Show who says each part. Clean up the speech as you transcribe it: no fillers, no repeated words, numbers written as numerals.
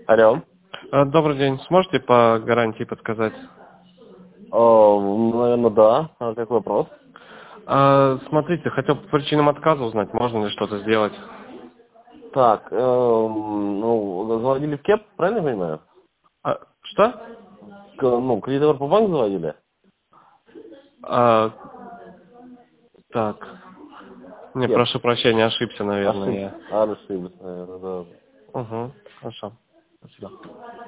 Speaker 1: Алло.
Speaker 2: Добрый день. Сможете по гарантии подсказать?
Speaker 1: Наверное, да. А какой вопрос?
Speaker 2: Смотрите, хотел по причинам отказа узнать, можно ли что-то сделать.
Speaker 1: Так, заводили в КЕП, правильно я понимаю?
Speaker 2: Что?
Speaker 1: Кредитор по банку заводили?
Speaker 2: А, так. Не,
Speaker 1: КЕП.
Speaker 2: прошу прощения, ошибся, наверное, я.
Speaker 1: Ошибся, наверное, да.
Speaker 2: Угу, хорошо. Спасибо.